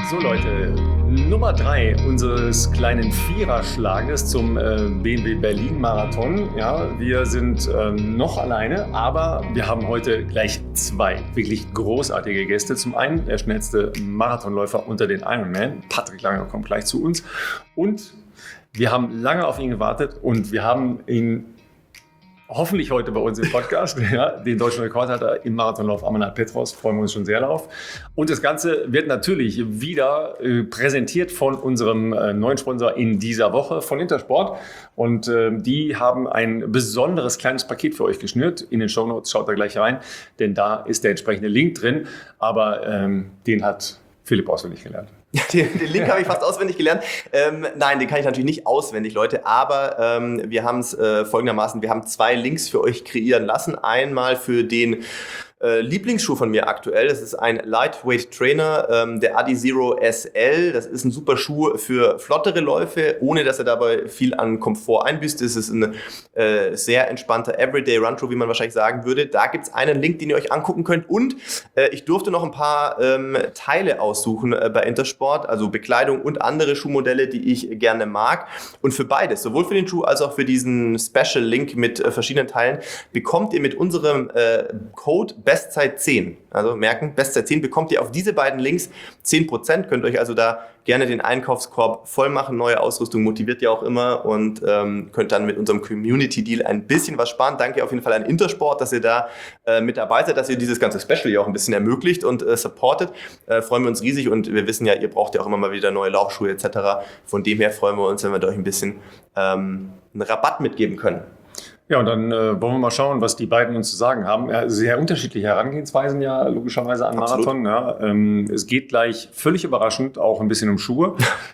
So Leute, Nummer 3 unseres kleinen Viererschlages zum BMW Berlin Marathon. Ja, wir sind noch alleine, aber wir haben heute gleich 2 wirklich großartige Gäste. Zum einen der schnellste Marathonläufer unter den Ironman, Patrick Langer, kommt gleich zu uns. Und wir haben lange auf ihn gewartet und wir haben ihn hoffentlich heute bei uns im Podcast. Ja, den deutschen Rekord hat er im Marathonlauf Amanal Petros. Freuen wir uns schon sehr darauf. Und das Ganze wird natürlich wieder präsentiert von unserem neuen Sponsor in dieser Woche, von Intersport. Und die haben ein besonderes kleines Paket für euch geschnürt. In den Shownotes schaut da gleich rein, denn da ist der entsprechende Link drin. Aber den hat Philipp auswendig gelernt. Ja, den Link habe ich fast auswendig gelernt. Nein, den kann ich natürlich nicht auswendig, Leute, aber wir haben es folgendermaßen, wir haben 2 Links für euch kreieren lassen. Einmal für den Lieblingsschuh von mir aktuell, das ist ein Lightweight Trainer, der Adizero SL. Das ist ein super Schuh für flottere Läufe, ohne dass er dabei viel an Komfort einbüßt. Das ist ein sehr entspannter Everyday Run Through, wie man wahrscheinlich sagen würde. Da gibt es einen Link, den ihr euch angucken könnt. Und ich durfte noch ein paar Teile aussuchen bei Intersport, also Bekleidung und andere Schuhmodelle, die ich gerne mag. Und für beides, sowohl für den Schuh als auch für diesen Special Link mit verschiedenen Teilen, bekommt ihr mit unserem Code Bestzeit 10. Also merken, Bestzeit 10 bekommt ihr auf diese beiden Links 10%. Könnt euch also da gerne den Einkaufskorb voll machen. Neue Ausrüstung motiviert ja auch immer und könnt dann mit unserem Community Deal ein bisschen was sparen. Danke auf jeden Fall an Intersport, dass ihr da mit dabei seid, dass ihr dieses ganze Special ja auch ein bisschen ermöglicht und supportet. Freuen wir uns riesig und wir wissen ja, ihr braucht ja auch immer mal wieder neue Laufschuhe etc. Von dem her freuen wir uns, wenn wir da euch ein bisschen einen Rabatt mitgeben können. Ja, und dann wollen wir mal schauen, was die beiden uns zu sagen haben. Ja, sehr unterschiedliche Herangehensweisen ja logischerweise an Marathon. Ja. Es geht gleich völlig überraschend auch ein bisschen um Schuhe.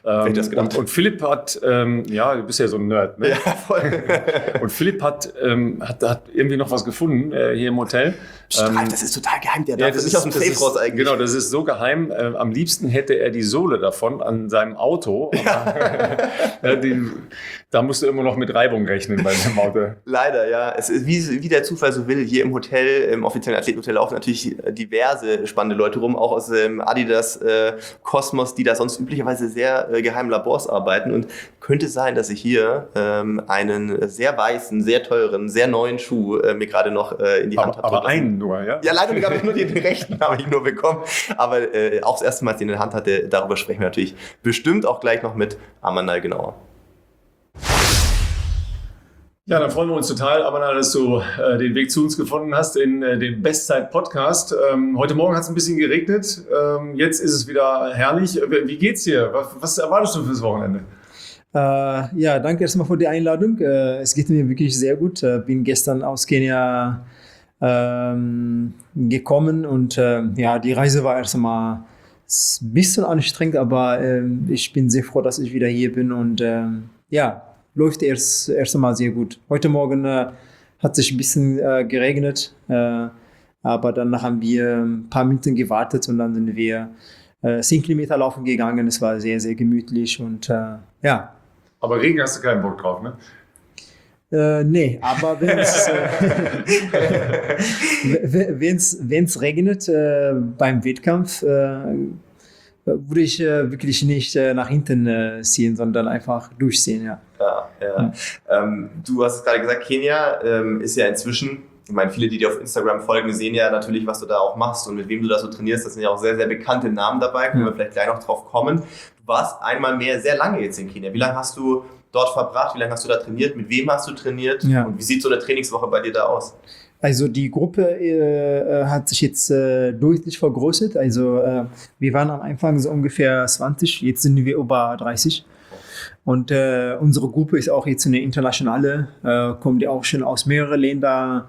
Und Philipp hat, ja, du bist ja so ein Nerd. Ne? Ja, voll. Und Philipp hat irgendwie noch was gefunden hier im Hotel. Das ist total geheim, der darf nicht aus dem Safe raus eigentlich. Genau, das ist so geheim. Am liebsten hätte er die Sohle davon an seinem Auto. Aber, da musst du immer noch mit Reibung rechnen bei dem Auto. Leider, ja. Es ist wie der Zufall so will. Hier im Hotel, im offiziellen Athletenhotel laufen natürlich diverse spannende Leute rum, auch aus dem Adidas Kosmos, die da sonst üblicherweise sehr geheimen Labors arbeiten. Und könnte sein, dass ich hier einen sehr weißen, sehr teuren, sehr neuen Schuh mir gerade noch in die Hand habe. Aber einen nur, ja? Ja, leider habe ich nur den rechten habe ich nur bekommen. Aber auch das erste Mal, als ich ihn in der Hand hatte, darüber sprechen wir natürlich bestimmt auch gleich noch mit Amanal genauer. Ja, dann freuen wir uns total, Amanal, dass du den Weg zu uns gefunden hast in den Bestzeit-Podcast. Heute Morgen hat es ein bisschen geregnet, jetzt ist es wieder herrlich. Wie geht's dir? Was erwartest du fürs Wochenende? Ja, danke erstmal für die Einladung. Es geht mir wirklich sehr gut. Bin gestern aus Kenia gekommen und ja, die Reise war erstmal ein bisschen anstrengend, aber ich bin sehr froh, dass ich wieder hier bin und ja, läuft erst einmal sehr gut. Heute Morgen hat sich ein bisschen geregnet, aber dann haben wir ein paar Minuten gewartet und dann sind wir 10 Kilometer laufen gegangen. Es war sehr, sehr gemütlich und ja. Aber Regen hast du keinen Bock drauf, ne? Nee, aber wenn es regnet beim Wettkampf, würde ich wirklich nicht nach hinten ziehen, sondern einfach durchziehen, ja. Ja. Du hast es gerade gesagt, Kenia ist ja inzwischen, ich meine, viele, die dir auf Instagram folgen, sehen ja natürlich, was du da auch machst und mit wem du da so trainierst. Das sind ja auch sehr, sehr bekannte Namen dabei, können wir vielleicht gleich noch drauf kommen. Du warst einmal mehr sehr lange jetzt in Kenia. Wie lange hast du dort verbracht? Wie lange hast du da trainiert? Mit wem hast du trainiert? Ja. Und wie sieht so eine Trainingswoche bei dir da aus? Also die Gruppe hat sich jetzt deutlich vergrößert. Also wir waren am Anfang so ungefähr 20, jetzt sind wir über 30. Und unsere Gruppe ist auch jetzt eine internationale, kommt ja auch schon aus mehreren Ländern.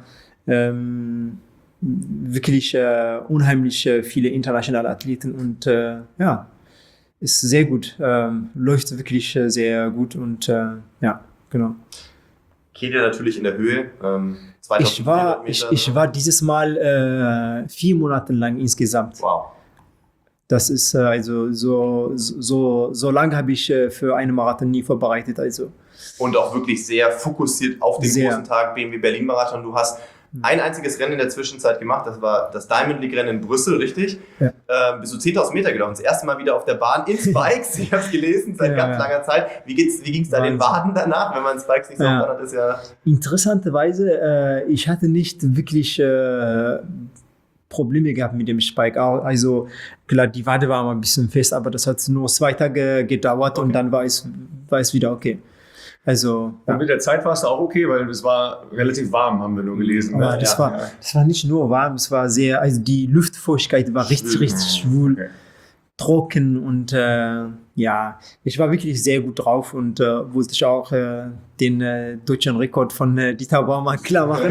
Wirklich unheimlich viele internationale Athleten und ja, ist sehr gut. Läuft wirklich sehr gut und ja, genau. Kenia natürlich in der Höhe. Ich war dieses Mal 4 Monate lang insgesamt. Wow. Das ist also so lange habe ich für einen Marathon nie vorbereitet. Also. Und auch wirklich sehr fokussiert auf den großen Tag BMW Berlin Marathon. Du hast ein einziges Rennen in der Zwischenzeit gemacht, das war das Diamond League Rennen in Brüssel, richtig? Ja. Bist du 10.000 Meter gelaufen, das erste Mal wieder auf der Bahn in Spikes, ich habe es gelesen, seit ganz langer Zeit. Wie ging es da den Waden danach, wenn man Spikes nicht so oft hat? Ist ja Interessanterweise, ich hatte nicht wirklich Probleme gehabt mit dem Spike. Also klar, die Wade war mal ein bisschen fest, aber das hat nur 2 Tage gedauert und dann war es wieder okay. Also, und mit der Zeit war es auch okay, weil es war relativ warm, haben wir nur gelesen. Ne? Das war nicht nur warm, es war sehr, also die Luftfeuchtigkeit war richtig schwul, okay. Trocken und ich war wirklich sehr gut drauf und wollte ich auch den deutschen Rekord von Dieter Baumann klar machen.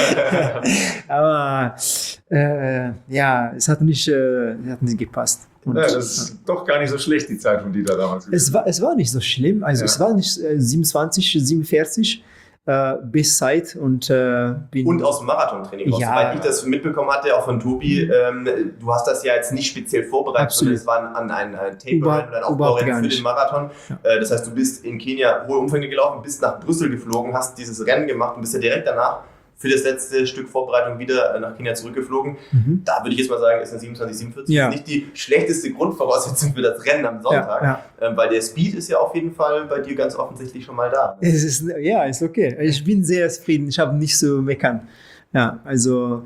Aber es hat nicht gepasst. Und, das ist doch gar nicht so schlecht, die Zeit von Dieter damals. Es war nicht so schlimm, also es war nicht 27, 47 Bestzeit und aus dem Marathontraining raus. Soweit ich das mitbekommen hatte, auch von Tobi, du hast das ja jetzt nicht speziell vorbereitet, sondern es war ein Taper oder ein Aufbaurennen für den Marathon. Ja. Das heißt, du bist in Kenia hohe Umfänge gelaufen, bist nach Brüssel geflogen, hast dieses Rennen gemacht und bist ja direkt danach für das letzte Stück Vorbereitung wieder nach Kenia zurückgeflogen. Da würde ich jetzt mal sagen, ist eine 27:47 nicht die schlechteste Grundvoraussetzung für das Rennen am Sonntag, weil der Speed ist ja auf jeden Fall bei dir ganz offensichtlich schon mal da. Ist okay. Ich bin sehr zufrieden. Ich habe nicht so meckern. Ja, also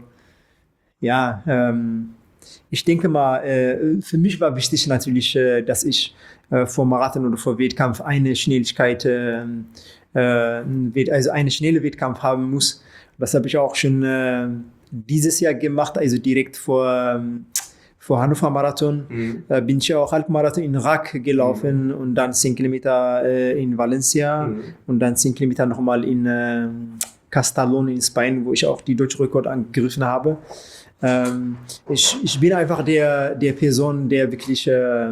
ich denke mal, für mich war wichtig natürlich, dass ich vor Marathon oder vor Wettkampf eine Schnelligkeit, also eine schnelle Wettkampf haben muss. Das habe ich auch schon dieses Jahr gemacht, also direkt vor Hannover Marathon. Bin ich auch Halbmarathon in Rack gelaufen und dann 10 Kilometer in Valencia und dann 10 Kilometer nochmal in Castellón in Spanien, wo ich auch die deutsche Rekord angegriffen habe. Ich bin einfach der Person, der wirklich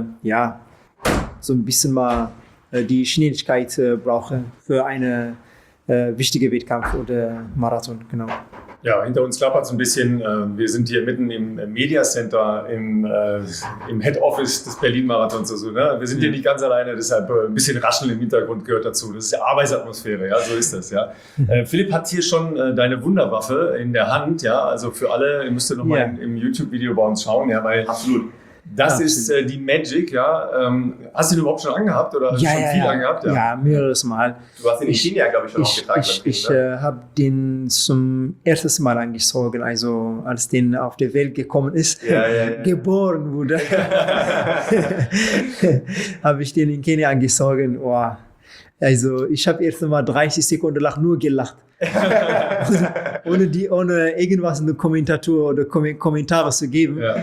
so ein bisschen mal die Schnelligkeit brauche für eine wichtige Wettkampf oder Marathon, genau. Ja, hinter uns klappert es ein bisschen. Wir sind hier mitten im Media Center, im Head Office des Berlin-Marathons. Also, ne? Wir sind hier nicht ganz alleine, deshalb ein bisschen Rascheln im Hintergrund gehört dazu. Das ist ja Arbeitsatmosphäre, ja, so ist das. Ja. Philipp hat hier schon deine Wunderwaffe in der Hand, ja, also für alle, ihr müsst nochmal im YouTube-Video bei uns schauen, ja, weil absolut. Das ist die Magic, ja. Hast du den überhaupt schon angehabt oder hast du schon viel angehabt? Ja, mehreres Mal. Du hast den in China, glaube ich, schon aufgetragen. Ich habe den zum ersten Mal angezogen, also als den auf die Welt gekommen ist, geboren wurde, habe ich den in Kenia angezogen. Oh. Also ich habe erst mal 30 Sekunden lang nur gelacht. ohne irgendwas in der Kommentatur oder Kommentare zu geben. Ja.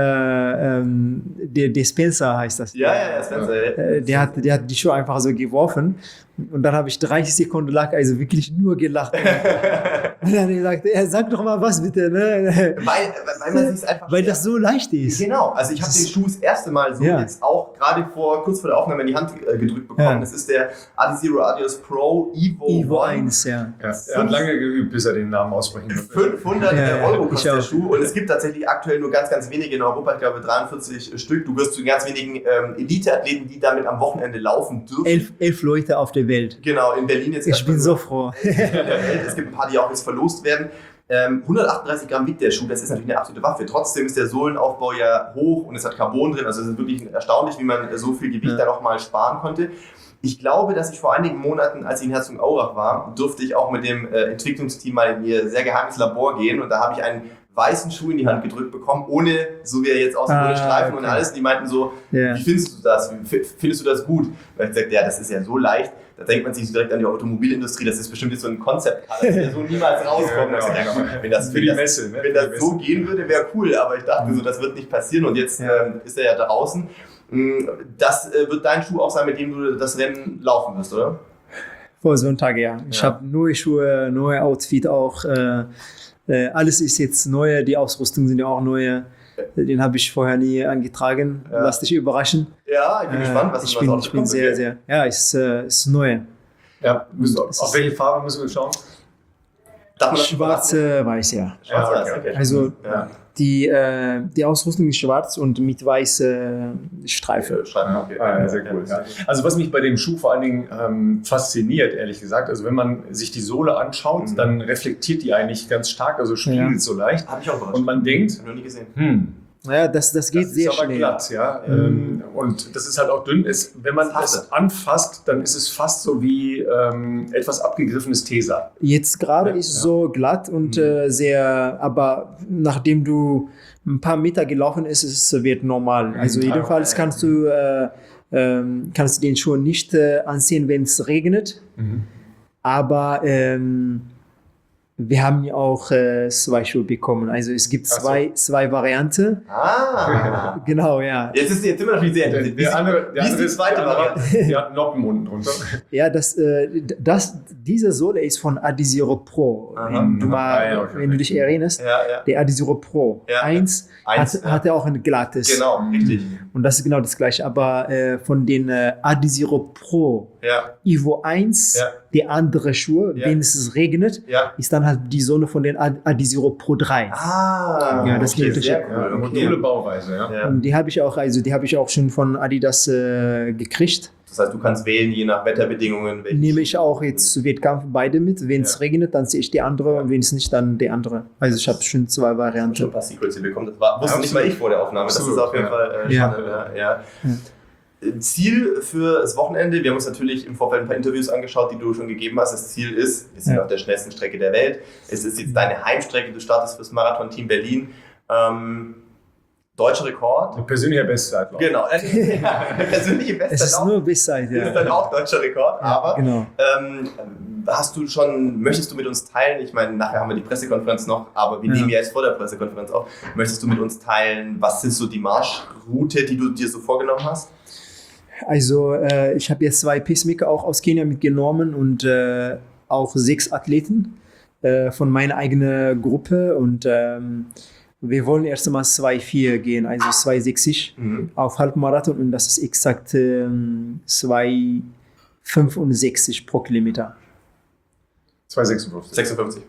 Der Spencer heißt das. Ja, Spencer. Der hat die Schuhe einfach so geworfen und dann habe ich 30 Sekunden lang also wirklich nur gelacht. Und dann gesagt, sag doch mal was bitte. Ne? Weil man sich einfach... Weil das so leicht ist. Genau, also ich habe den Schuh das erste Mal so jetzt auch gerade kurz vor der Aufnahme in die Hand gedrückt bekommen. Ja. Das ist der Adizero Adios Pro Evo 1. Er hat lange geübt, bis er den Namen aussprechen konnte. 500 Euro kostet der Schuh und es gibt tatsächlich aktuell nur ganz, ganz wenige in Europa, ich glaube 43 Stück. Du wirst zu ganz wenigen Elite-Athleten, die damit am Wochenende laufen dürfen. 11 Leute auf der Welt. Genau, in Berlin jetzt. Ich bin so froh. Es gibt ein paar, die auch jetzt verlost werden. 138 Gramm wiegt der Schuh, das ist natürlich eine absolute Waffe. Trotzdem ist der Sohlenaufbau ja hoch und es hat Carbon drin. Also es ist wirklich erstaunlich, wie man so viel Gewicht da nochmal sparen konnte. Ich glaube, dass ich vor einigen Monaten, als ich in Herzogenaurach war, durfte ich auch mit dem Entwicklungsteam mal in ihr sehr geheimes Labor gehen und da habe ich einen weißen Schuh in die Hand gedrückt bekommen, ohne, so wie er jetzt aussieht, ohne Streifen und alles. Die meinten so, wie findest du das? Findest du das gut? Weil ich sagte, das ist ja so leicht. Da denkt man sich direkt an die Automobilindustrie, das ist bestimmt jetzt so ein Konzept-Color, der so niemals rauskommt. Wenn das so gehen würde, wäre cool, aber ich dachte so, das wird nicht passieren und jetzt ist er ja draußen. Das wird dein Schuh auch sein, mit dem du das Rennen laufen wirst, oder? Vor Sonntag, ja. Ich habe neue Schuhe, neue Outfit auch. Alles ist jetzt neu, die Ausrüstung sind ja auch neue. Den habe ich vorher nie angetragen. Lass dich überraschen. Ja, ich bin gespannt, was ich bin sehr. Ja, ist neu. Ja, auf welche Farbe müssen wir schauen? Schwarz-Weiß, ja. Schwarz-Weiß, okay. Also Ja. die Ausrüstung ist schwarz und mit weiße Streifen. Okay. Ja, sehr cool. Ja. Also was mich bei dem Schuh vor allen Dingen fasziniert, ehrlich gesagt, also wenn man sich die Sohle anschaut, dann reflektiert die eigentlich ganz stark, also spiegelt so leicht. Habe ich auch überrascht. Und man denkt, Hab ich noch nie gesehen. Ja, das geht das sehr ist aber schnell. glatt, ja. Und das ist halt auch dünn. Wenn man es anfasst, dann ist es fast so wie etwas abgegriffenes Tesa. Jetzt gerade Ja, ist es ja. so glatt und sehr, aber nachdem du ein paar Meter gelaufen ist, es wird normal. Also jedenfalls kannst du den Schuh nicht anziehen, wenn es regnet. Aber wir haben ja auch 2 Schuhe bekommen. Also es gibt Ach so. zwei Varianten. Genau, ja. Jetzt sind wir natürlich sehr interessiert. Wie ist die zweite Variante? Der hat Noppen unten drunter. Ja, diese Sohle ist von Adizero Pro. Wenn du dich erinnerst, Ja. der Adizero Pro Ja. 1 Eins, hatte auch ein glattes. Genau, richtig. Und das ist genau das gleiche. Aber von den Adizero Pro Ja. Evo 1, Ja. die andere Schuhe, Ja. wenn es regnet, Ja. ist dann halt die Sohle von den Adizero Pro 3. Ja, das okay, geht sehr Ja, cool. module Bauweise, ja. Ja. Und die habe ich auch schon von Adidas gekriegt. Das heißt, du kannst wählen, je nach Wetterbedingungen. welche- Nehme ich auch jetzt zu Wettkampf beide mit. Wenn es regnet, dann sehe ich die andere und wenn es nicht, dann die andere. Also ich habe schon 2 schon ein Varianten. paar Secrets hier bekommen. Das wusste nicht mal ich vor der Aufnahme. Das Absolut, ist auf jeden ja. Fall Ja. spannend. Ja. Ziel für das Wochenende, wir haben uns natürlich im Vorfeld ein paar Interviews angeschaut, die du schon gegeben hast. Das Ziel ist, wir sind auf der schnellsten Strecke der Welt. Es ist jetzt deine Heimstrecke, du startest fürs Marathon-Team Berlin. Deutscher Rekord. Persönlicher Bestzeit. Genau. Ja, persönliche Bestzeit Es ist auch. nur Bestzeit, Das ist ja. dann auch deutscher Rekord. Aber Genau. möchtest du mit uns teilen, ich meine, nachher haben wir die Pressekonferenz noch, aber wir nehmen ja jetzt vor der Pressekonferenz auf, möchtest du mit uns teilen, was ist so die Marschroute, die du dir so vorgenommen hast? Also ich habe jetzt 2 Pacemaker auch aus Kenia mitgenommen und auch 6 Athleten von meiner eigenen Gruppe und wir wollen erst einmal 2,4 gehen, also 2,60 auf Halbmarathon und das ist exakt 2,65 pro Kilometer. 2,56. 56.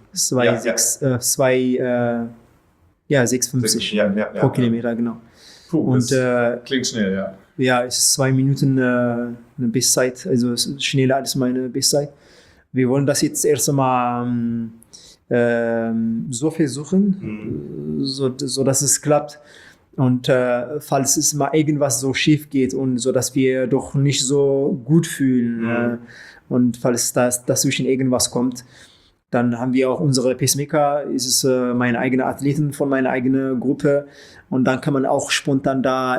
6,50 Ja, pro Kilometer, genau. Puh, Und das klingt schnell, ja. ja, es ist 2 Minuten eine Bestzeit, also es ist schneller als meine Bestzeit. Wir wollen das jetzt erst einmal so versuchen, so dass es klappt. Und falls es mal irgendwas so schief geht und so, dass wir doch nicht so gut fühlen und falls dazwischen irgendwas kommt, dann haben wir auch unsere Pacemaker, ist es meine eigenen Athleten von meiner eigenen Gruppe und dann kann man auch spontan da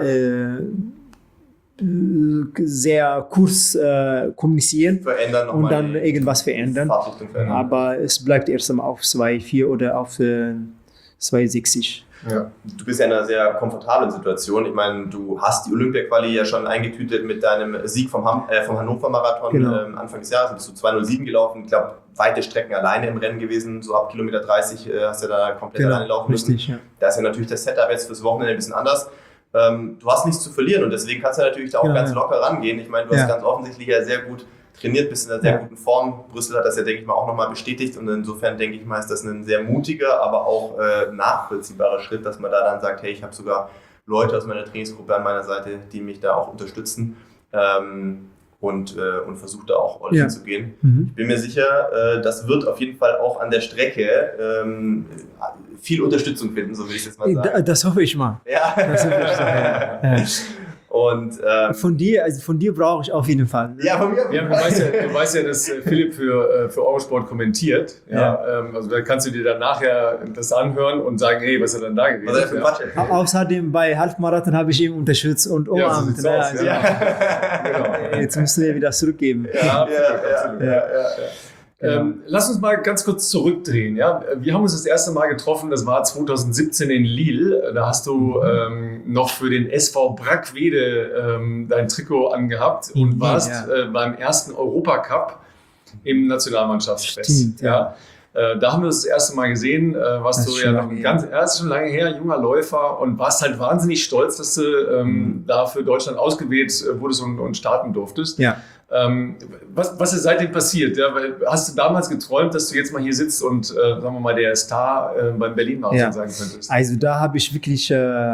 sehr kurz kommunizieren Verändern noch und mal dann die irgendwas verändern. Fahrtrichtung verändern. Aber es bleibt erst einmal auf 2,4 oder auf 2,60. Ja. Du bist ja in einer sehr komfortablen Situation. Ich meine, du hast die Olympia-Quali ja schon eingetütet mit deinem Sieg vom Hannover-Marathon Genau. Anfang des Jahres. Bist du 2:07 gelaufen. Ich glaube, weite Strecken alleine im Rennen gewesen. So ab Kilometer 30 hast du da komplett alleine laufen müssen. richtig, ja. Da ist ja natürlich das Setup jetzt fürs Wochenende ein bisschen anders. Du hast nichts zu verlieren und deswegen kannst du natürlich da auch Genau, ganz ja. locker rangehen. Ich meine, du hast ganz offensichtlich ja sehr gut trainiert, bist in einer sehr guten Form. Brüssel hat das ja, denke ich mal, auch nochmal bestätigt und insofern, denke ich mal, ist das ein sehr mutiger, aber auch nachvollziehbarer Schritt, dass man da dann sagt, hey, ich habe sogar Leute aus meiner Trainingsgruppe an meiner Seite, die mich da auch unterstützen und versuche da auch all in zu gehen. Ich bin mir sicher, das wird auf jeden Fall auch an der Strecke viel Unterstützung finden, so will ich jetzt mal sagen. Das hoffe ich mal. Ja. Das hoffe ich mal. Ja. Und Von dir brauche ich auf jeden Fall. ja, von mir. Ja, du weißt ja, dass Philipp für Eurosport kommentiert. Ja. Also da kannst du dir dann nachher das anhören und sagen, hey, was ist er dann da gewesen? Was ist das für Quatsch? Außerdem bei Halbmarathon habe ich ihn unterstützt und so umarmt. sieht's aus, Also, ja. Genau. jetzt müssen wir wieder zurückgeben. Ja, absolut. Ja. Lass uns mal ganz kurz zurückdrehen. Ja? Wir haben uns das erste Mal getroffen, das war 2017 in Lille. Da hast du noch für den SV Brackwede dein Trikot angehabt und warst beim ersten Europacup im Nationalmannschaftsfest. Stimmt, ja. Da haben wir uns das erste Mal gesehen, warst Das du ist ja schon noch lange ist schon lange her, junger Läufer und warst halt wahnsinnig stolz, dass du da für Deutschland ausgewählt wurdest und starten durftest. Ja. Was ist seitdem passiert? Ja, hast du damals geträumt, dass du jetzt mal hier sitzt und, sagen wir mal, der Star beim Berlin-Marathon sein könntest? Also da habe ich wirklich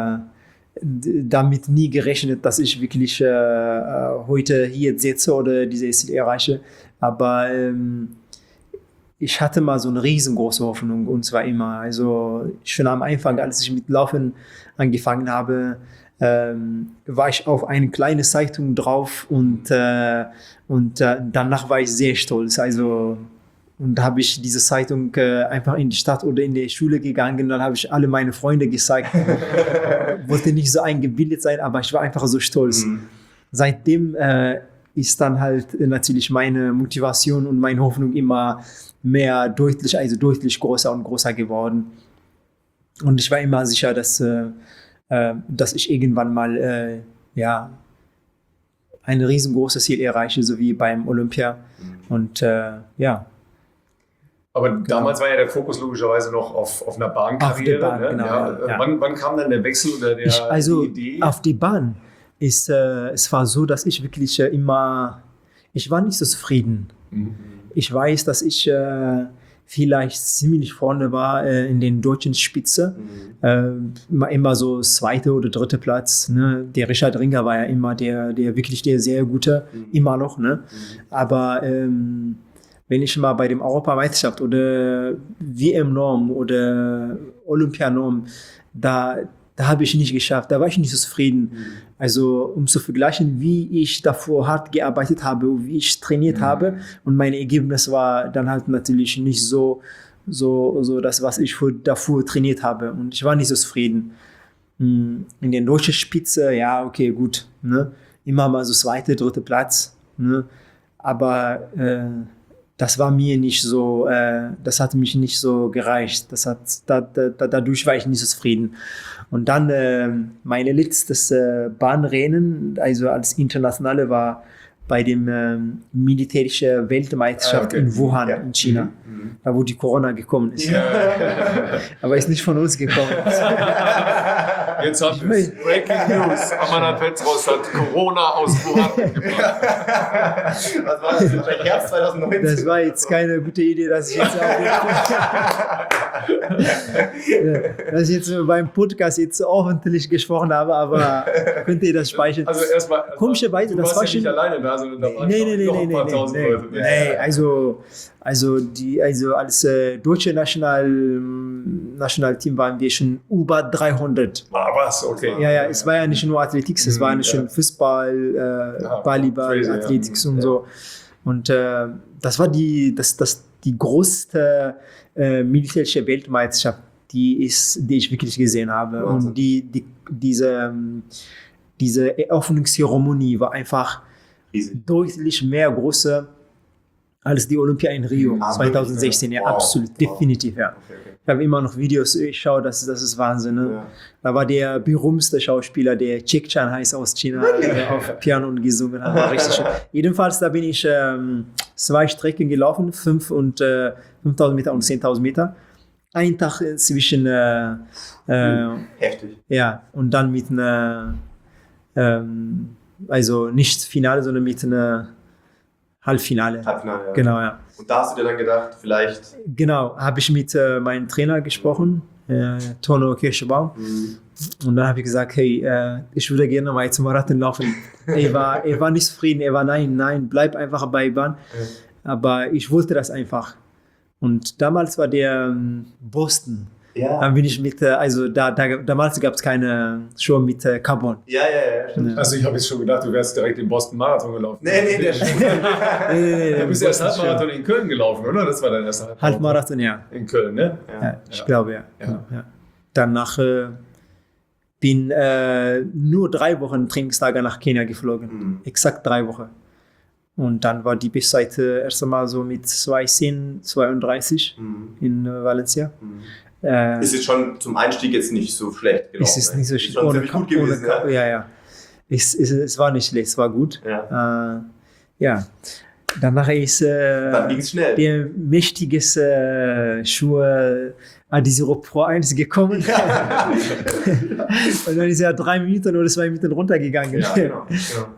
damit nie gerechnet, dass ich wirklich heute hier sitze oder diese Ziel erreiche. Aber ich hatte mal so eine riesengroße Hoffnung, und zwar immer. Also schon am Anfang, als ich mit Laufen angefangen habe, war ich auf eine kleine Zeitung drauf und danach war ich sehr stolz. Also, und da habe ich diese Zeitung einfach in die Stadt oder in die Schule gegangen, dann habe ich alle meine Freunde gezeigt. Wollte nicht so eingebildet sein, aber ich war einfach so stolz. Seitdem ist dann halt natürlich meine Motivation und meine Hoffnung immer mehr deutlich größer und größer geworden. Und ich war immer sicher, dass ich irgendwann mal ein riesengroßes Ziel erreiche, so wie beim Olympia. Und Aber damals war ja der Fokus logischerweise noch auf einer Bahnkarriere. Auf der Bahn, ne? genau. Ja. Wann kam dann der Wechsel oder die Idee? Auf die Bahn es war so, dass ich wirklich ich war nicht so zufrieden. Ich weiß, dass ich vielleicht ziemlich vorne war in den deutschen Spitze. Immer so 2. oder 3. Platz. Ne? Der Richard Ringer war ja immer der sehr gute, immer noch. Ne? Aber wenn ich mal bei dem Europameisterschaft oder WM-Norm oder Olympianorm, da habe ich nicht geschafft, da war ich nicht so zufrieden. Also um zu vergleichen, wie ich davor hart gearbeitet habe, wie ich trainiert habe, und mein Ergebnis war dann halt natürlich nicht so das, was ich davor trainiert habe, und ich war nicht so zufrieden. In der deutschen Spitze, ja, okay, gut, ne? Immer mal so 2., 3. Platz, ne? Aber das war mir nicht so, das hat mich nicht so gereicht. Dadurch war ich nicht so zufrieden. Und dann meine letztes Bahnrennen, also als Internationale, war bei dem militärischen Weltmeisterschaft in Wuhan in China, da wo die Corona gekommen ist. Aber ist nicht von uns gekommen. Jetzt haben wir Breaking News. Amanat Petros hat Corona aus Wuhan gebracht. Was war das? Wahrscheinlich Herbst 2019. Das war jetzt keine gute Idee, dass ich jetzt beim Podcast jetzt öffentlich gesprochen habe, aber könnt ihr das speichern? Also erstmal, komischerweise, du das warst war ja nicht schon alleine da, sondern da waren noch ein paar tausend Leute. Nee, also als deutsche Nationalteam waren wir schon über 300. Ah, was? Okay. Ja, es war ja nicht nur Athletik, es war nicht schon Fußball, Volleyball, crazy, Athletik und so. Und das war die größte militärische Weltmeisterschaft, die ich wirklich gesehen habe. Wahnsinn. Und diese Eröffnungszeremonie war einfach riesig. Deutlich mehr größer als die Olympia in Rio 2016. Ja, wow. Absolut, definitiv, ja. Okay. Ich habe immer noch Videos, ich schaue, das ist Wahnsinn. Ne? Ja. Da war der berühmste Schauspieler, der Jack Chan heißt, aus China, der auf Piano gesungen hat. War richtig schön. Jedenfalls, da bin ich 2 Strecken gelaufen, 5.000 Meter und 10.000 Meter. Ein Tag zwischen heftig. Ja, und dann mit einer also nicht Finale, sondern mit einer Halbfinale, ja. Genau, ja. Und da hast du dir dann gedacht, vielleicht... Genau, habe ich mit meinem Trainer gesprochen, Tono Kirschbaum. Und dann habe ich gesagt, hey, ich würde gerne mal zum Marathon laufen. Er war nicht zufrieden, er war nein, bleib einfach bei Bahn. Aber ich wollte das einfach. Und damals war der Boston. Ja. Dann bin ich mit, also damals gab es keine Show mit Carbon. Ja, stimmt. Also ich habe jetzt schon gedacht, du wärst direkt den Boston Marathon gelaufen. Nee, der nee, du bist erst Halbmarathon in Köln gelaufen, oder? Das war dein erster Halbmarathon, ja. In Köln, ne? Ja, ich glaube, ja. Genau, ja. Danach bin nur 3 Wochen Trainingslager nach Kenia geflogen. Exakt 3 Wochen. Und dann war die Bestzeit erst einmal so mit 2:10:32 in Valencia. Ist es schon zum Einstieg jetzt nicht so schlecht gelaufen? Ist es nicht so schlecht. Ohne gut gewesen, ja. Es war nicht schlecht, es war gut. Ja. Danach ist dann ging's schnell. Der mächtige Schuhe Adizero Pro 1 gekommen. Und dann ist er 3 Minuten oder 2 Minuten runtergegangen. Ja, genau. Ja.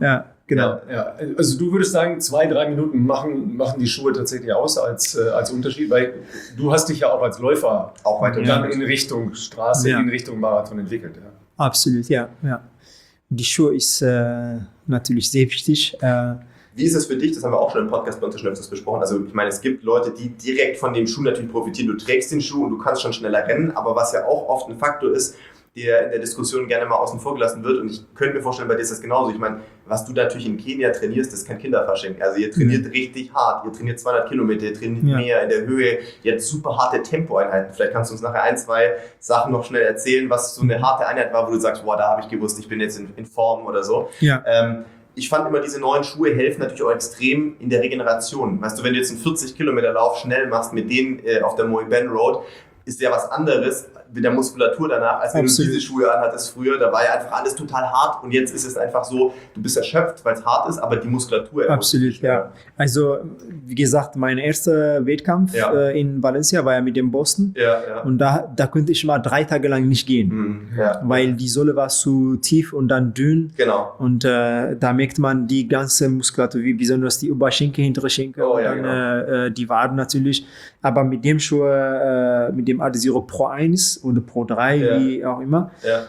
Genau. Ja. Also du würdest sagen, 2-3 Minuten machen die Schuhe tatsächlich aus als Unterschied, weil du hast dich ja auch als Läufer Auch weiter dann in Richtung Straße, in Richtung Marathon entwickelt. Ja. Absolut, ja. Die Schuhe ist natürlich sehr wichtig. Wie ist es für dich? Das haben wir auch schon im Podcast bei uns schon öfters besprochen. Also ich meine, es gibt Leute, die direkt von dem Schuh natürlich profitieren. Du trägst den Schuh und du kannst schon schneller rennen, aber was ja auch oft ein Faktor ist, der in der Diskussion gerne mal außen vor gelassen wird, und ich könnte mir vorstellen, bei dir ist das genauso. Ich meine, was du natürlich in Kenia trainierst, das ist kein Kinderfasching. Also ihr trainiert richtig hart, ihr trainiert 200 Kilometer, ihr trainiert mehr in der Höhe, ihr habt super harte Tempoeinheiten. Vielleicht kannst du uns nachher 1, 2 Sachen noch schnell erzählen, was so eine harte Einheit war, wo du sagst, boah, da habe ich gewusst, ich bin jetzt in Form oder so. Ja. Ich fand immer, diese neuen Schuhe helfen natürlich auch extrem in der Regeneration. Weißt du, wenn du jetzt einen 40-Kilometer-Lauf schnell machst mit denen auf der Moy Ben Road, ist ja was anderes mit der Muskulatur danach, als wenn du diese Schuhe anhattest früher. Da war ja einfach alles total hart und jetzt ist es einfach so, du bist erschöpft, weil es hart ist, aber die Muskulatur... Absolut, ja. Also, wie gesagt, mein erster Wettkampf in Valencia war ja mit dem Boston. Und da konnte ich mal 3 Tage lang nicht gehen, weil die Sohle war zu tief und dann dünn. Genau. Und da merkt man die ganze Muskulatur, wie besonders die Oberschenkel, hintere Schenkel und dann die Waden natürlich. Aber mit dem Schuh, mit dem Adizero Pro 1 oder Pro 3, wie auch immer,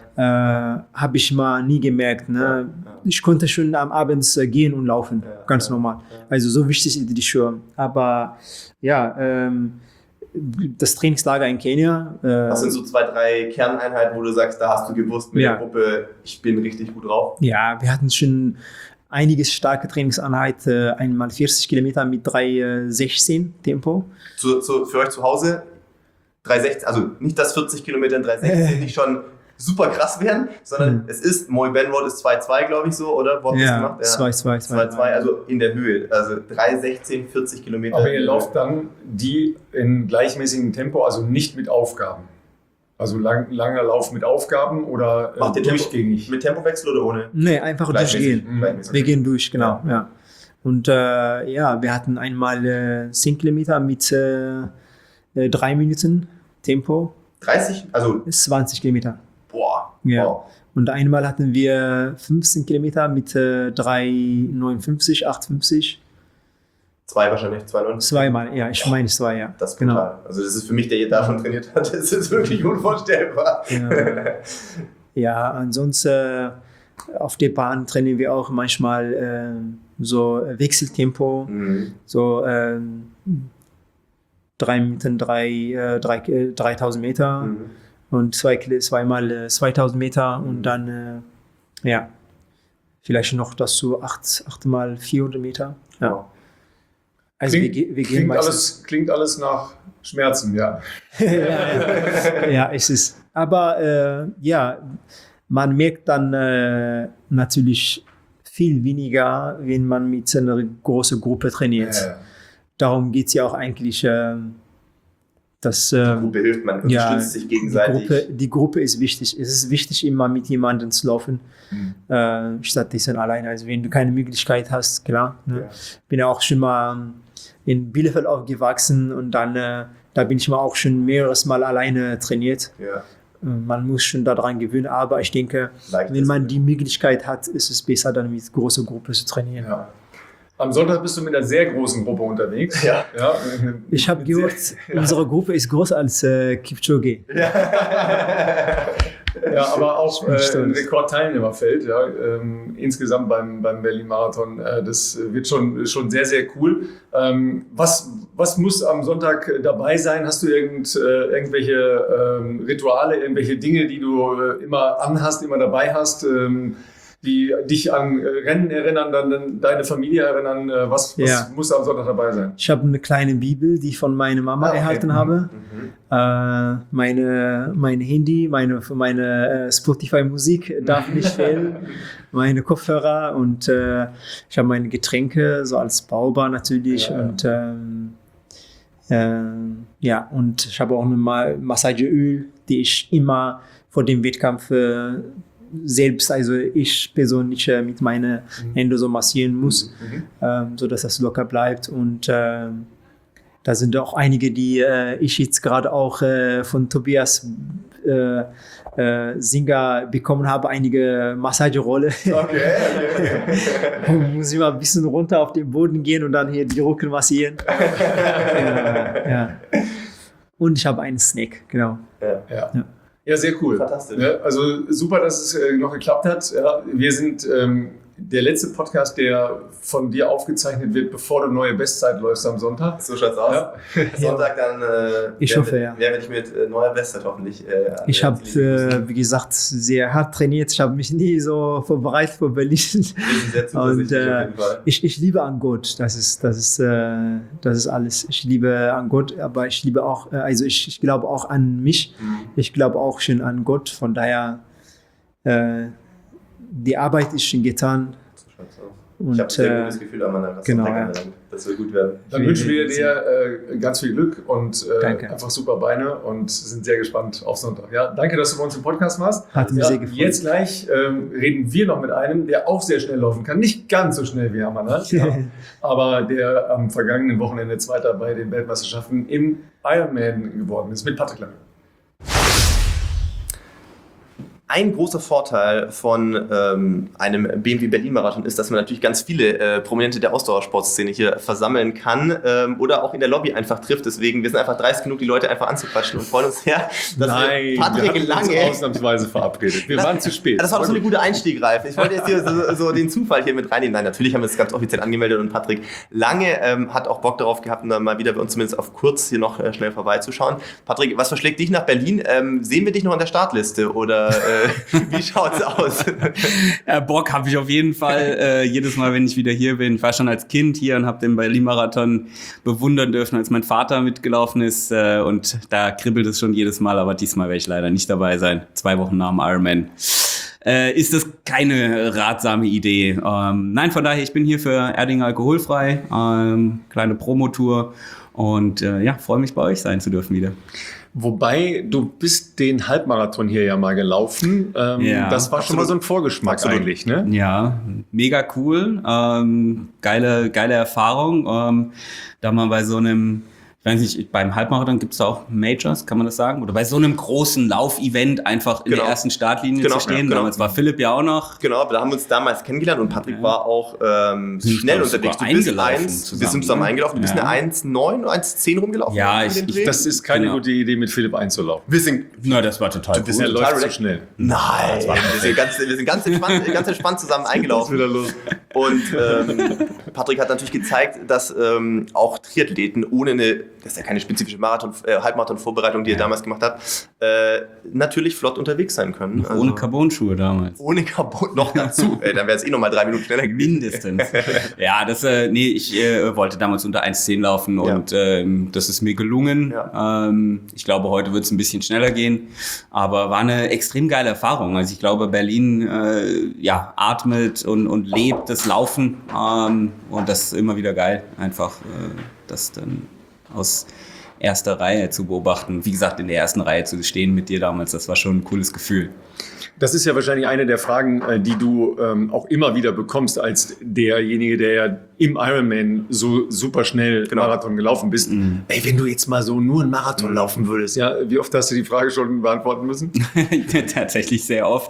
habe ich mal nie gemerkt. Ne? Ich konnte schon am Abend gehen und laufen, ganz normal. Also so wichtig sind die Schuhe. Aber ja, das Trainingslager in Kenia. Das sind so 2, 3 Kerneinheiten, wo du sagst, da hast du gewusst mit der Gruppe, ich bin richtig gut drauf. Ja, wir hatten schon einiges starke Trainingseinheiten, einmal 40 Kilometer mit 3,16 Tempo. Für euch zu Hause 3,16, also nicht, dass 40 Kilometer in 3,16 nicht schon super krass wären, sondern es ist, Moy Ben Road ist 2,2, glaube ich so, oder? Wo habt ihr das gemacht? 2,2, also in der Höhe, also 3,16, 40 Kilometer. Aber ihr lauft dann die in gleichmäßigem Tempo, also nicht mit Aufgaben. Also langer Lauf mit Aufgaben oder macht ihr durchgängig? Mit Tempowechsel oder ohne? Nee, einfach durchgehen. Wir gehen durch, genau. Ja. Und wir hatten einmal 10 Kilometer mit 3 Minuten Tempo. 30? Also 20 Kilometer. Boah. Ja. Wow. Und einmal hatten wir 15 Kilometer mit 3,59, 8,50. 2 wahrscheinlich, 2,9. Zweimal, ja, ich meine 2, ja. Das ist brutal. Genau. Also das ist für mich, der hier da schon trainiert hat, das ist wirklich unvorstellbar. Ja, ansonsten auf der Bahn trainieren wir auch manchmal so Wechseltempo, so 3000 Meter und zweimal 2000 Meter und dann, vielleicht noch dazu 8 mal 400 Meter. Ja. Wow. Also wir gehen klingt alles nach Schmerzen, ja. Ja, es ist. Aber man merkt dann natürlich viel weniger, wenn man mit einer großen Gruppe trainiert. Ja. Darum geht es ja auch eigentlich, dass die Gruppe hilft, man unterstützt sich gegenseitig. Die Gruppe ist wichtig. Es ist wichtig, immer mit jemandem zu laufen, stattdessen alleine. Also wenn du keine Möglichkeit hast, klar. Ne? Ja. Bin ja auch schon mal in Bielefeld aufgewachsen und dann da bin ich mal auch schon mehreres Mal alleine trainiert. Ja. Man muss schon daran gewöhnen, aber ich denke, wenn man die Möglichkeit hat, ist es besser, dann mit großer Gruppe zu trainieren. Ja. Am Sonntag bist du mit einer sehr großen Gruppe unterwegs. Ja. Ich habe gehört, unsere Gruppe ist größer als Kipchoge. Ja, aber auch ein Rekordteilnehmerfeld. Ja, insgesamt beim Berlin-Marathon. Das wird schon sehr, sehr cool. Was muss am Sonntag dabei sein? Hast du irgendwelche Rituale, irgendwelche Dinge, die du immer anhast, immer dabei hast? Die dich an Rennen erinnern, dann deine Familie erinnern. Was muss am Sonntag dabei sein? Ich habe eine kleine Bibel, die ich von meiner Mama erhalten habe. Mein Handy, meine Spotify-Musik darf nicht fehlen. Meine Kopfhörer und ich habe meine Getränke, so als Baubar natürlich. Ja. Und ich habe auch eine Massageöl, die ich immer vor dem Wettkampf selbst, also ich persönlich mit meinen Händen so massieren muss, sodass das locker bleibt. Und da sind auch einige, die ich jetzt gerade auch von Tobias Singer bekommen habe, einige Massagerolle. Okay. Muss ich mal ein bisschen runter auf den Boden gehen und dann hier die Rücken massieren. Ja. Und ich habe einen Snack, genau. Ja, sehr cool. Fantastisch. Ja, also super, dass es noch geklappt hat. Ja, wir sind der letzte Podcast, der von dir aufgezeichnet wird, bevor du neue Bestzeit läufst am Sonntag. So schaut's aus. Ja. Sonntag dann Ich hoffe, ja. werde ich mit neuer Bestzeit hoffentlich. Ich habe, wie gesagt, sehr hart trainiert. Ich habe mich nie so vorbereitet für Berlin. Wir sind sehr zuversichtlich auf jeden Fall. Ich liebe Angot. Das ist alles. Ich liebe Angot, aber ich liebe auch, also ich glaube auch an mich. Ich glaube auch schon an Gott. Von daher, die Arbeit ist schon getan. So schaut's aus. Und, Ich habe ein sehr gutes Gefühl an meiner genau, Das wird gut werden. Dann wünschen wir dir ganz viel Glück und Danke. einfach super Beine und sind sehr gespannt auf Sonntag. Ja, danke, dass du bei uns im Podcast warst. Hat mich sehr gefreut. Jetzt gleich reden wir noch mit einem, der auch sehr schnell laufen kann. Nicht ganz so schnell wie Amanat, aber der am vergangenen Wochenende Zweiter bei den Weltmeisterschaften im Ironman geworden ist, mit Patrick Lange. Ein großer Vorteil von einem BMW Berlin-Marathon ist, dass man natürlich ganz viele Prominente der Ausdauersportszene hier versammeln kann oder auch in der Lobby einfach trifft. Deswegen, wir sind einfach dreist genug, die Leute einfach anzuquatschen und freuen uns sehr, dass wir Patrick wir hatten Lange... uns ausnahmsweise verabredet. Wir waren zu spät. Das war doch so ein guter Einstieg, Ralf. Ich wollte jetzt hier so den Zufall hier mit reinnehmen. Nein, natürlich haben wir es ganz offiziell angemeldet und Patrick Lange hat auch Bock darauf gehabt, mal wieder bei uns zumindest auf kurz hier noch schnell vorbeizuschauen. Patrick, was verschlägt dich nach Berlin? Sehen wir dich noch an der Startliste oder wie schaut's aus? Bock habe ich auf jeden Fall jedes Mal, wenn ich wieder hier bin. Ich war schon als Kind hier und habe den Berlin-Marathon bewundern dürfen, als mein Vater mitgelaufen ist und da kribbelt es schon jedes Mal, aber diesmal werde ich leider nicht dabei sein. 2 Wochen nach dem Ironman. Ist das keine ratsame Idee. Nein, von daher, ich bin hier für Erding alkoholfrei, kleine Promotour und freue mich bei euch sein zu dürfen wieder. Wobei, du bist den Halbmarathon hier ja mal gelaufen. Das war schon mal so ein Vorgeschmack eigentlich, ne? Ja, mega cool. Geile Erfahrung. Da mal bei so einem, ich weiß nicht, beim Halbmarathon gibt es da auch Majors, kann man das sagen? Oder bei so einem großen Laufevent einfach in der ersten Startlinie zu stehen. Genau. Damals war Philipp ja auch noch. Genau, da haben wir uns damals kennengelernt und Patrick war auch schnell unterwegs. Wir sind zusammen eingelaufen. Du bist eine 1,9, 1,10 rumgelaufen. Ja, das ist keine gute Idee, mit Philipp einzulaufen. Das war total cool. Er läuft zu schnell. Nein, wir sind ganz entspannt zusammen eingelaufen. Wieder los. Und Patrick hat natürlich gezeigt, dass auch Triathleten das ist ja keine spezifische Halbmarathon-Vorbereitung, die er damals gemacht hat, natürlich flott unterwegs sein können. Also ohne Carbon-Schuhe damals. Ohne Carbon, noch dazu. Dann wäre es nochmal 3 Minuten schneller gewesen. Mindestens. Ja, ich wollte damals unter 1,10 laufen und das ist mir gelungen. Ja. Ich glaube, heute wird es ein bisschen schneller gehen, aber war eine extrem geile Erfahrung. Also ich glaube, Berlin atmet und lebt das Laufen und das ist immer wieder geil, einfach das dann aus erster Reihe zu beobachten. Wie gesagt, in der ersten Reihe zu stehen mit dir damals, das war schon ein cooles Gefühl. Das ist ja wahrscheinlich eine der Fragen, die du auch immer wieder bekommst als derjenige, der ja im Ironman so super schnell Marathon gelaufen bist. Ey, wenn du jetzt mal so nur einen Marathon laufen würdest, ja, wie oft hast du die Frage schon beantworten müssen? Tatsächlich sehr oft.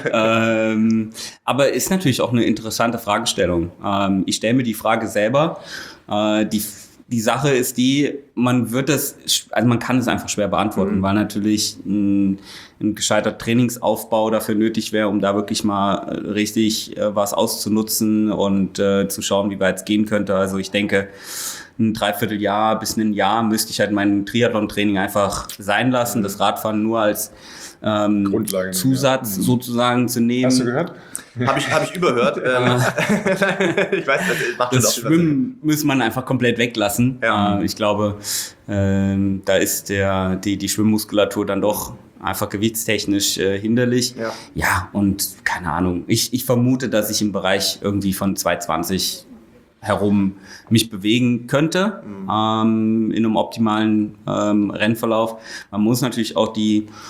Aber ist natürlich auch eine interessante Fragestellung. Ich stelle mir die Frage selber. Die Sache ist man kann es einfach schwer beantworten, weil natürlich ein gescheiter Trainingsaufbau dafür nötig wäre, um da wirklich mal richtig was auszunutzen und zu schauen, wie weit es gehen könnte. Also ich denke, ein Dreivierteljahr bis ein Jahr müsste ich halt mein Triathlon-Training einfach sein lassen, das Radfahren nur als Zusatz sozusagen zu nehmen. Hast du gehört? Habe ich überhört. Ich weiß, das Schwimmen muss man einfach komplett weglassen. Ja. Ich glaube, da ist die Schwimmmuskulatur dann doch einfach gewichtstechnisch hinderlich. Ja, und keine Ahnung. Ich vermute, dass ich im Bereich irgendwie von 2,20 herum mich bewegen könnte in einem optimalen Rennverlauf. Man muss natürlich auch die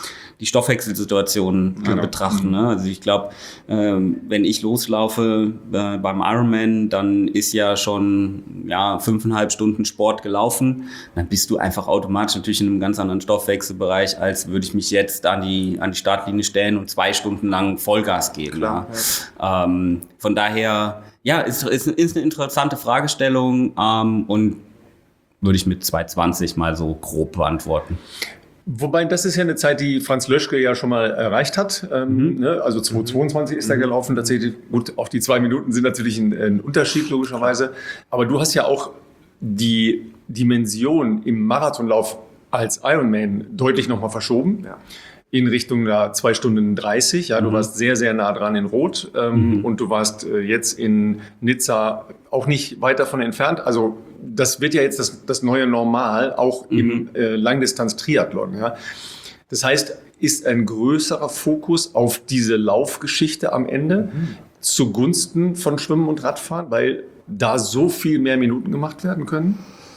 die Stoffwechselsituation betrachten. Ne? Also ich glaube, wenn ich loslaufe beim Ironman, dann ist ja schon 5,5 Stunden Sport gelaufen. Dann bist du einfach automatisch natürlich in einem ganz anderen Stoffwechselbereich, als würde ich mich jetzt an die Startlinie stellen und 2 Stunden lang Vollgas geben. Klar, ja. Von daher, ist eine interessante Fragestellung und würde ich mit 2,20 mal so grob beantworten. Wobei, das ist ja eine Zeit, die Franz Löschke ja schon mal erreicht hat. Ne? Also 2,22 ist er gelaufen. Tatsächlich, gut, auch die 2 Minuten sind natürlich ein Unterschied, logischerweise. Aber du hast ja auch die Dimension im Marathonlauf als Ironman deutlich nochmal verschoben. Ja. In Richtung 2 Stunden 30. Ja, du warst sehr, sehr nah dran in Rot. Und du warst jetzt in Nizza auch nicht weit davon entfernt. Also das wird ja jetzt das neue Normal, auch im Langdistanz-Triathlon. Ja. Das heißt, ist ein größerer Fokus auf diese Laufgeschichte am Ende zugunsten von Schwimmen und Radfahren, weil da so viel mehr Minuten gemacht werden können?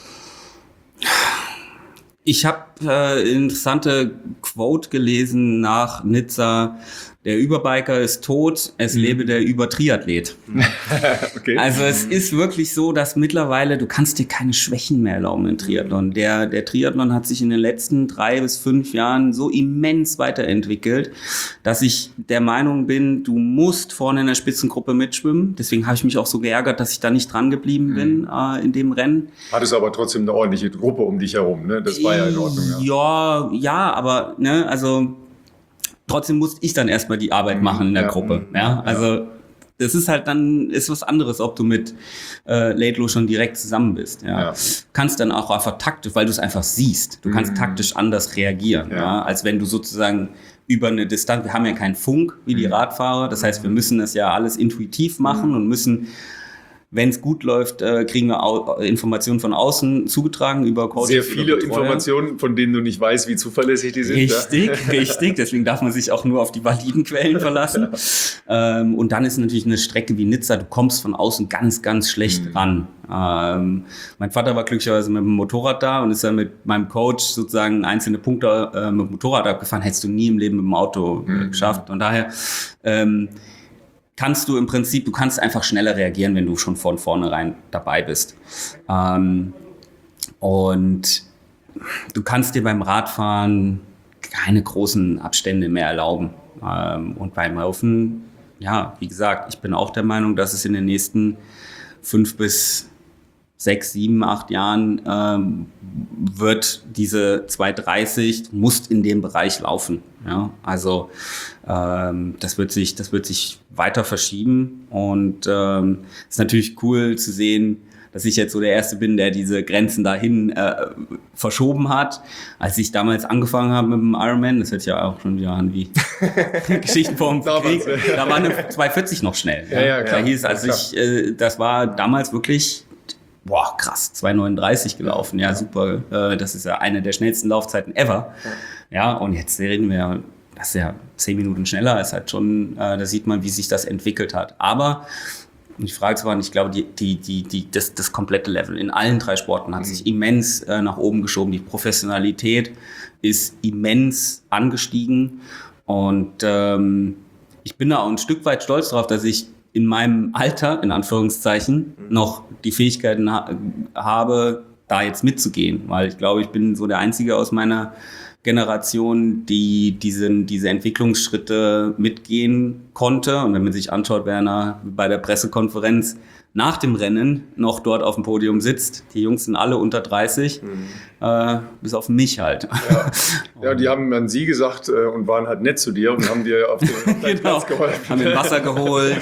Ich habe interessante Quote gelesen nach Nizza: Der Überbiker ist tot, es lebe der Übertriathlet. Okay. Also es ist wirklich so, dass mittlerweile, du kannst dir keine Schwächen mehr erlauben im Triathlon. Der Triathlon hat sich in den letzten 3 bis 5 Jahren so immens weiterentwickelt, dass ich der Meinung bin, du musst vorne in der Spitzengruppe mitschwimmen. Deswegen habe ich mich auch so geärgert, dass ich da nicht dran geblieben bin in dem Rennen. Hattest aber trotzdem eine ordentliche Gruppe um dich herum, ne? Das war ja in Ordnung. Ja, aber ne, also trotzdem musste ich dann erstmal die Arbeit machen in der Gruppe. Ja, also das ist halt dann, ist was anderes, ob du mit Laidlaw schon direkt zusammen bist. Ja. Kannst dann auch einfach taktisch, weil du es einfach siehst. Du kannst taktisch anders reagieren, als wenn du sozusagen über eine Distanz, wir haben ja keinen Funk wie die Radfahrer, das heißt, wir müssen das ja alles intuitiv machen und müssen, wenn es gut läuft, kriegen wir Informationen von außen zugetragen über Coaches. Sehr viele Informationen, von denen du nicht weißt, wie zuverlässig die sind. Richtig. Deswegen darf man sich auch nur auf die validen Quellen verlassen. Und dann ist natürlich eine Strecke wie Nizza, du kommst von außen ganz, ganz schlecht ran. Mein Vater war glücklicherweise mit dem Motorrad da und ist dann mit meinem Coach sozusagen einzelne Punkte mit dem Motorrad abgefahren. Hättest du nie im Leben mit dem Auto geschafft. Und daher kannst du im Prinzip, du kannst einfach schneller reagieren, wenn du schon von vornherein dabei bist. Und du kannst dir beim Radfahren keine großen Abstände mehr erlauben. Und beim Laufen, wie gesagt, ich bin auch der Meinung, dass es in den nächsten 5 bis 6, 7, 8 Jahren wird diese 2,30, musst in dem Bereich laufen. Ja? Also das wird sich weiter verschieben und ist natürlich cool zu sehen, dass ich jetzt so der Erste bin, der diese Grenzen dahin verschoben hat. Als ich damals angefangen habe mit dem Ironman, das hört ja auch schon wieder an wie Geschichten vom Krieg, da war eine 2,40 noch schnell. Ja, klar. Da hieß, das war damals wirklich krass, 2,39 gelaufen. Ja, super. Das ist ja eine der schnellsten Laufzeiten ever. Ja, und jetzt reden wir, das ist ja 10 Minuten schneller. Ist halt schon, da sieht man, wie sich das entwickelt hat. Aber die Frage war, ich glaube, das komplette Level in allen 3 Sporten hat sich immens nach oben geschoben. Die Professionalität ist immens angestiegen. Und ich bin da auch ein Stück weit stolz drauf, dass ich in meinem Alter, in Anführungszeichen, noch die Fähigkeiten habe, da jetzt mitzugehen. Weil ich glaube, ich bin so der Einzige aus meiner Generation, die diese Entwicklungsschritte mitgehen konnte. Und wenn man sich anschaut, wer bei der Pressekonferenz nach dem Rennen noch dort auf dem Podium sitzt, die Jungs sind alle unter 30, bis auf mich halt. Ja, die haben an sie gesagt und waren halt nett zu dir und haben dir auf den Platz geholfen. Haben mir Wasser geholt.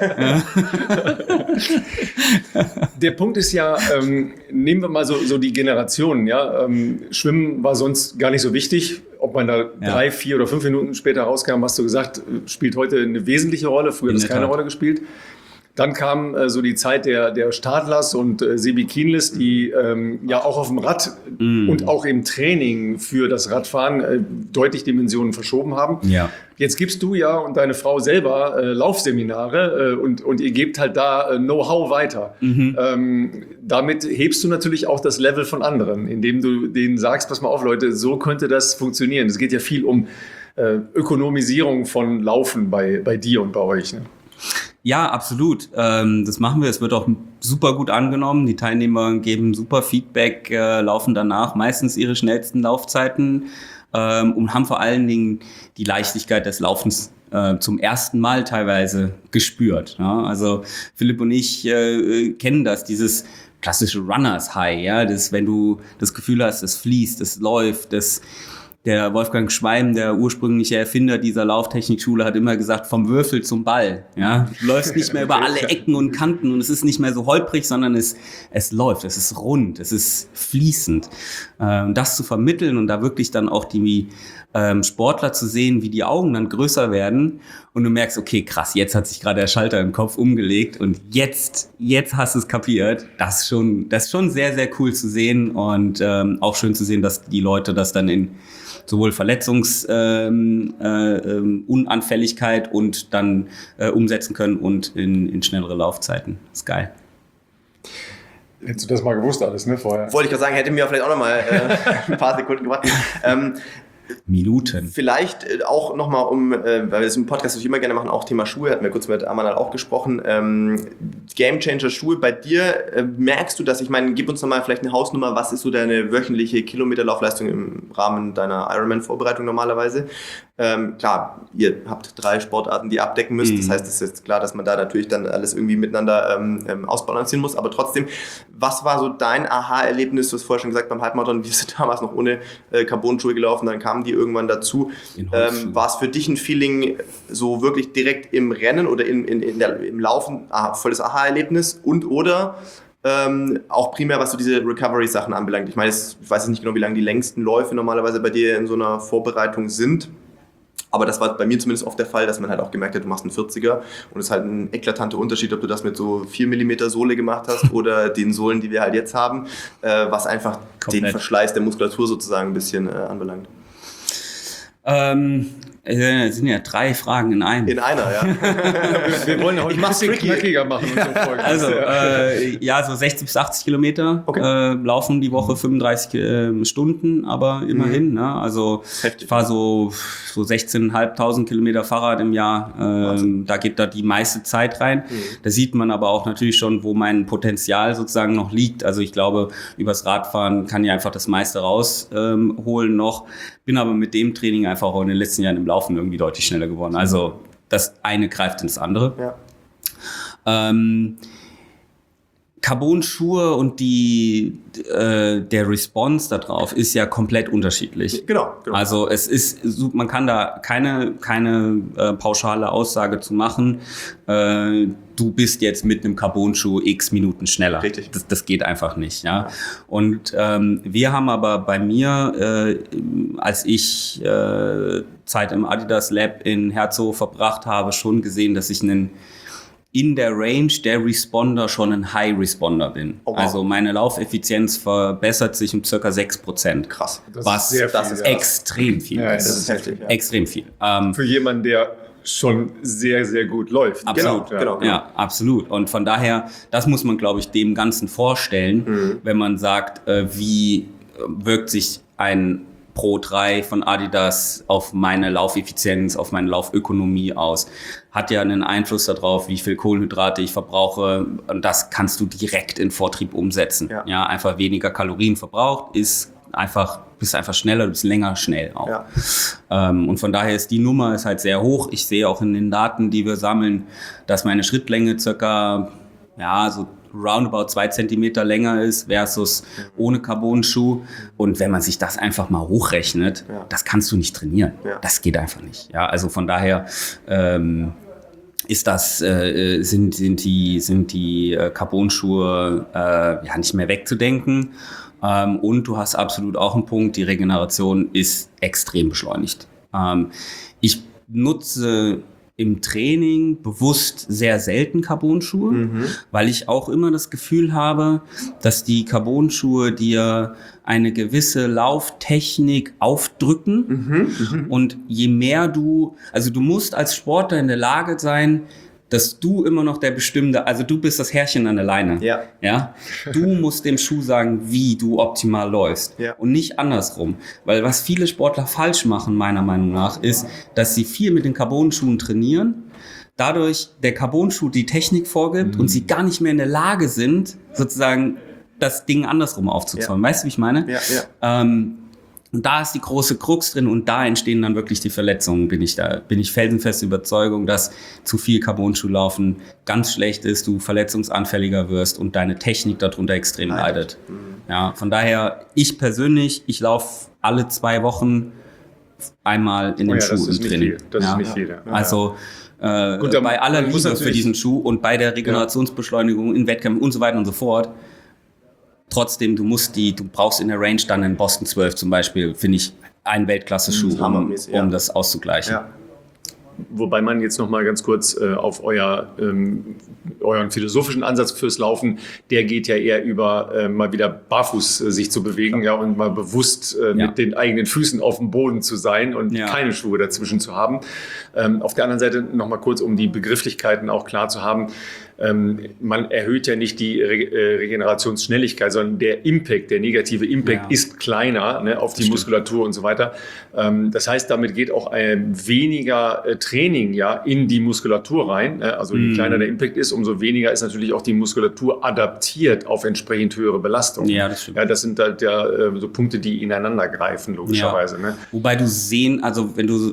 Der Punkt ist ja, nehmen wir mal so die Generationen. Ja? Schwimmen war sonst gar nicht so wichtig. Ob man da 3, 4 oder 5 Minuten später rauskam, hast du gesagt, spielt heute eine wesentliche Rolle. Früher hat es keine Rolle gespielt. Dann kam so die Zeit der Stadlers und Sebi Kienlis, die auch auf dem Rad und auch im Training für das Radfahren deutlich Dimensionen verschoben haben. Ja. Jetzt gibst du ja und deine Frau selber Laufseminare und ihr gebt halt da Know-how weiter. Damit hebst du natürlich auch das Level von anderen, indem du denen sagst, pass mal auf Leute, so könnte das funktionieren. Es geht ja viel um Ökonomisierung von Laufen bei dir und bei euch. Ne? Ja, absolut. Das machen wir. Es wird auch super gut angenommen. Die Teilnehmer geben super Feedback, laufen danach meistens ihre schnellsten Laufzeiten und haben vor allen Dingen die Leichtigkeit des Laufens zum ersten Mal teilweise gespürt. Ja? Also Philipp und ich kennen das, dieses klassische Runners High, ja, das, wenn du das Gefühl hast, es fließt, es läuft, der Wolfgang Schweim, der ursprüngliche Erfinder dieser Lauftechnikschule, hat immer gesagt, vom Würfel zum Ball. Ja? Du läufst nicht mehr über alle Ecken und Kanten und es ist nicht mehr so holprig, sondern es läuft, es ist rund, es ist fließend. Das zu vermitteln und da wirklich dann auch die Sportler zu sehen, wie die Augen dann größer werden und du merkst, okay, krass, jetzt hat sich gerade der Schalter im Kopf umgelegt und jetzt hast du es kapiert. Das ist schon sehr, sehr cool zu sehen und auch schön zu sehen, dass die Leute das dann in sowohl Unanfälligkeit und dann umsetzen können und in schnellere Laufzeiten. Das ist geil. Hättest du das mal gewusst alles, ne, vorher? Wollte ich gerade sagen, hätte mir vielleicht auch noch mal ein paar Sekunden gewartet. Minuten. Vielleicht auch nochmal weil wir das im Podcast natürlich immer gerne machen, auch Thema Schuhe, hatten wir kurz mit Amanal auch gesprochen. Gamechanger Schuhe bei dir, merkst du das? Ich meine, gib uns nochmal vielleicht eine Hausnummer, was ist so deine wöchentliche Kilometerlaufleistung im Rahmen deiner Ironman-Vorbereitung normalerweise? Klar, ihr habt 3 Sportarten, die ihr abdecken müsst, das heißt, es ist klar, dass man da natürlich dann alles irgendwie miteinander ausbalancieren muss, aber trotzdem, was war so dein Aha-Erlebnis? Du hast vorher schon gesagt, beim Halbmarathon, wir sind damals noch ohne Carbon-Schuhe gelaufen, dann kamen die irgendwann dazu. War es für dich ein Feeling so wirklich direkt im Rennen oder im Laufen, volles Aha-Erlebnis oder auch primär, was so diese Recovery-Sachen anbelangt? Ich meine, ich weiß jetzt nicht genau, wie lange die längsten Läufe normalerweise bei dir in so einer Vorbereitung sind. Aber das war bei mir zumindest oft der Fall, dass man halt auch gemerkt hat, du machst einen 40er und es ist halt ein eklatanter Unterschied, ob du das mit so 4 mm Sohle gemacht hast oder den Sohlen, die wir halt jetzt haben, was einfach den Verschleiß der Muskulatur sozusagen ein bisschen anbelangt. Es sind ja 3 Fragen in einem. In einer, ja. Wir wollen heute ein bisschen knackiger machen. Also, so 60 bis 80 Kilometer laufen die Woche, 35 Stunden, aber immerhin. Ne? Also ich fahre so 16.500 Kilometer Fahrrad im Jahr. Da geht da die meiste Zeit rein. Da sieht man aber auch natürlich schon, wo mein Potenzial sozusagen noch liegt. Also ich glaube, übers Radfahren kann ich einfach das meiste rausholen noch. Bin aber mit dem Training einfach auch in den letzten Jahren im Laufen irgendwie deutlich schneller geworden. Also das eine greift ins andere. Ja. Carbon-Schuhe und der Response darauf ist ja komplett unterschiedlich. Genau. Also es ist, man kann da keine pauschale Aussage zu machen. Du bist jetzt mit einem Carbon-Schuh x Minuten schneller. Richtig. Das geht einfach nicht. Ja. Und wir haben aber bei mir, als ich Zeit im Adidas Lab in Herzogenaurach verbracht habe, schon gesehen, dass ich in der Range der Responder schon ein High Responder bin. Oh, wow. Also meine Laufeffizienz verbessert sich um ca. 6%. Krass. Das ist extrem viel. Ja, das ist heftig. Ja. Extrem viel. Für jemanden, der schon sehr, sehr gut läuft. Absolut. Genau. Ja, absolut. Und von daher, das muss man, glaube ich, dem Ganzen vorstellen, wenn man sagt, wie wirkt sich ein Pro 3 von Adidas auf meine Laufeffizienz, auf meine Laufökonomie aus. Hat ja einen Einfluss darauf, wie viel Kohlenhydrate ich verbrauche. Und das kannst du direkt in Vortrieb umsetzen. Ja, einfach weniger Kalorien verbraucht, bist einfach schneller, du bist länger schnell auch. Ja. Und von daher ist die Nummer halt sehr hoch. Ich sehe auch in den Daten, die wir sammeln, dass meine Schrittlänge circa, so roundabout 2 Zentimeter länger ist versus ohne Carbon-Schuh. Und wenn man sich das einfach mal hochrechnet, das kannst du nicht trainieren. Ja. Das geht einfach nicht. Ja, also von daher sind die Carbon-Schuhe nicht mehr wegzudenken. Und du hast absolut auch einen Punkt, die Regeneration ist extrem beschleunigt. Ich nutze im Training bewusst sehr selten Carbon-Schuhe, weil ich auch immer das Gefühl habe, dass die Carbon-Schuhe dir eine gewisse Lauftechnik aufdrücken. Und je mehr du musst als Sportler in der Lage sein, dass du immer noch der Bestimmte, also du bist das Herrchen an der Leine. Ja. Ja? Du musst dem Schuh sagen, wie du optimal läufst. Ja. Und nicht andersrum. Weil was viele Sportler falsch machen, meiner Meinung nach, ist, dass sie viel mit den Carbon-Schuhen trainieren, dadurch der Carbon-Schuh die Technik vorgibt und sie gar nicht mehr in der Lage sind, sozusagen das Ding andersrum aufzuzäumen. Weißt du, wie ich meine? Ja. Und da ist die große Krux drin und da entstehen dann wirklich die Verletzungen, bin ich felsenfest Überzeugung, dass zu viel Carbon-Schuh laufen ganz schlecht ist, du verletzungsanfälliger wirst und deine Technik darunter extrem leidet. Ja, von daher, ich persönlich, ich laufe alle 2 Wochen einmal in den Schuh im Training. Das ist nicht viel. Ja. Also Gut, bei aller man muss Liebe für diesen Schuh und bei der Regenerationsbeschleunigung in Wettkämpfen und so weiter und so fort. Trotzdem, du brauchst in der Range dann einen Boston 12 zum Beispiel, finde ich, einen Weltklasse-Schuh, um das auszugleichen. Ja. Wobei man jetzt noch mal ganz kurz auf euren philosophischen Ansatz fürs Laufen, der geht ja eher über mal wieder barfuß sich zu bewegen, ja, und mal bewusst mit den eigenen Füßen auf dem Boden zu sein und keine Schuhe dazwischen zu haben. Auf der anderen Seite noch mal kurz, um die Begrifflichkeiten auch klar zu haben. Man erhöht ja nicht die Regenerationsschnelligkeit, sondern der Impact, der negative Impact ist kleiner, ne, auf die Muskulatur und so weiter. Das heißt, damit geht auch weniger Training in die Muskulatur rein. Also je kleiner der Impact ist, umso weniger ist natürlich auch die Muskulatur adaptiert auf entsprechend höhere Belastung. Ja, das stimmt. Ja, das sind halt so Punkte, die ineinander greifen, logischerweise. Ja. Ne? Wobei du also wenn du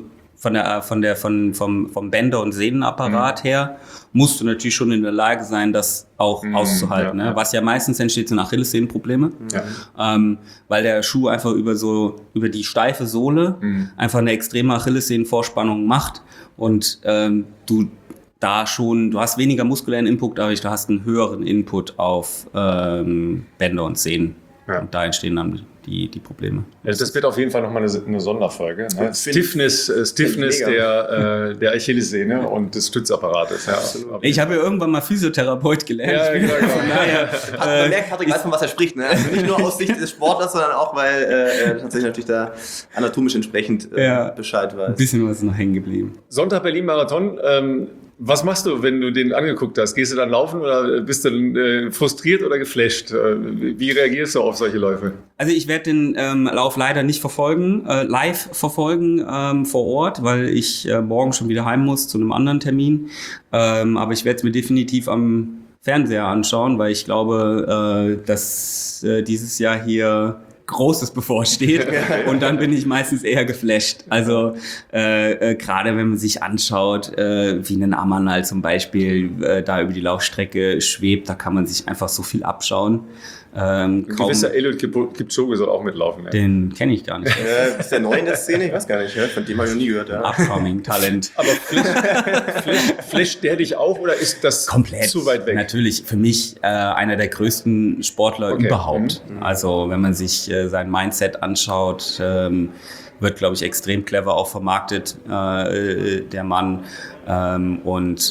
vom Bänder- und Sehnenapparat her, musst du natürlich schon in der Lage sein, das auch auszuhalten. Ne? Was ja meistens entsteht, sind Achillessehnenprobleme, weil der Schuh einfach über die steife Sohle einfach eine extreme Achillessehnenvorspannung macht und du hast weniger muskulären Input, aber du hast einen höheren Input auf Bänder und Sehnen. Ja. Und da entstehen dann die Probleme. Also das wird auf jeden Fall nochmal eine Sonderfolge. Ne? Stiffness der Achillessehne und des Stützapparates. Ja. Ich habe ja irgendwann mal Physiotherapeut gelernt. Ja, genau. Man merkt, Patrick weiß, von was er spricht. Ne? Also nicht nur aus Sicht des Sportlers, sondern auch, weil er tatsächlich natürlich da anatomisch entsprechend Bescheid weiß. Ein bisschen was ist noch hängen geblieben. Sonntag Berlin-Marathon. Was machst du, wenn du den angeguckt hast? Gehst du dann laufen oder bist du dann frustriert oder geflasht? Wie reagierst du auf solche Läufe? Also ich werde den Lauf leider nicht live verfolgen vor Ort, weil ich morgen schon wieder heim muss zu einem anderen Termin. Aber ich werde es mir definitiv am Fernseher anschauen, weil ich glaube, dass dieses Jahr hier Großes bevorsteht und dann bin ich meistens eher geflasht. Also gerade wenn man sich anschaut, wie ein Amanal zum Beispiel da über die Laufstrecke schwebt, da kann man sich einfach so viel abschauen. Ein gewisser Eliud Kipchoge soll auch mitlaufen. Ja. Den kenne ich gar nicht. Ist der neu in der Szene? Ich weiß gar nicht. Von dem habe ich noch nie gehört. Ja. Upcoming Talent. Aber flasht der dich auch oder ist das komplett zu weit weg? Natürlich, für mich einer der größten Sportler überhaupt. Also wenn man sich sein Mindset anschaut, wird, glaube ich, extrem clever auch vermarktet, der Mann. Und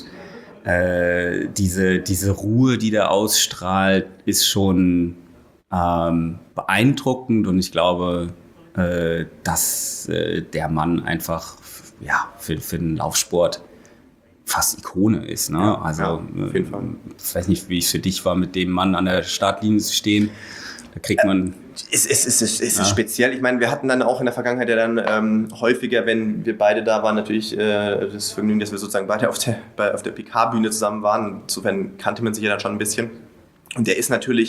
diese Ruhe, die der ausstrahlt, ist schon beeindruckend und ich glaube, dass der Mann einfach für den Laufsport fast Ikone ist. Ne? Auf jeden Fall. Ich weiß nicht, wie es für dich war, mit dem Mann an der Startlinie zu stehen. Da kriegt man... Es ist speziell. Ich meine, wir hatten dann auch in der Vergangenheit ja dann häufiger, wenn wir beide da waren, natürlich das Vergnügen, dass wir sozusagen beide auf der PK-Bühne zusammen waren. Insofern kannte man sich ja dann schon ein bisschen. Und der ist natürlich,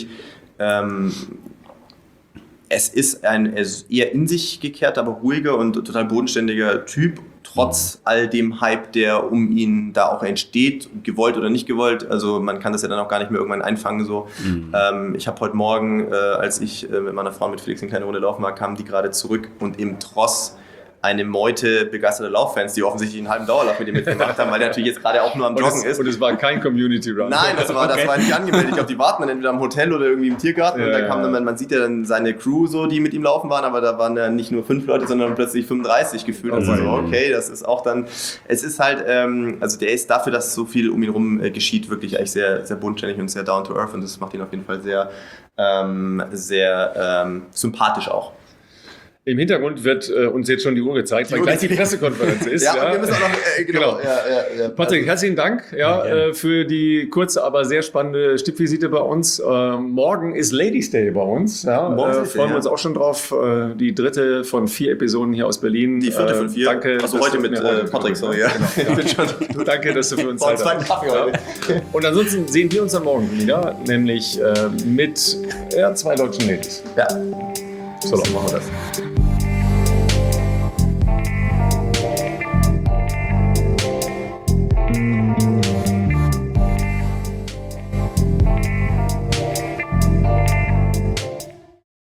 es ist ein eher in sich gekehrter, aber ruhiger und total bodenständiger Typ, trotz all dem Hype, der um ihn da auch entsteht, gewollt oder nicht gewollt. Also man kann das ja dann auch gar nicht mehr irgendwann einfangen. So. Ich habe heute Morgen, als ich mit meiner Frau, mit Felix eine kleine Runde laufen war, kamen die gerade zurück und im Tross eine Meute begeisterter Lauffans, die offensichtlich einen halben Dauerlauf mit ihm mitgemacht haben, weil der natürlich jetzt gerade auch nur am Joggen ist. Und es war kein Community Run. Nein, das war nicht angemeldet. Ich glaube, die warten dann entweder am Hotel oder irgendwie im Tiergarten und da kam dann, man sieht ja dann seine Crew so, die mit ihm laufen waren, aber da waren ja nicht nur 5 Leute, sondern plötzlich 35 gefühlt. Also okay, das ist auch dann, es ist halt, also der ist dafür, dass so viel um ihn rum geschieht, wirklich eigentlich sehr, sehr bodenständig und sehr down to earth und das macht ihn auf jeden Fall sehr, sehr sympathisch auch. Im Hintergrund wird uns jetzt schon die Uhr gezeigt, weil gleich die Pressekonferenz ist. Ja, und wir müssen auch noch, genau. Ja. Patrick, herzlichen Dank für die kurze, aber sehr spannende Stippvisite bei uns. Morgen ist Ladies Day bei uns. Ja. Freuen wir uns auch schon drauf. Die dritte von 4 Episoden hier aus Berlin. Die vierte von 4. Danke. Also heute mit Patrick, sorry. Ja. Genau. Danke, dass du für uns Zeit hast. Und ansonsten sehen wir uns am Morgen wieder, nämlich mit 2 deutschen Ladies. Ja. So, dann machen wir das.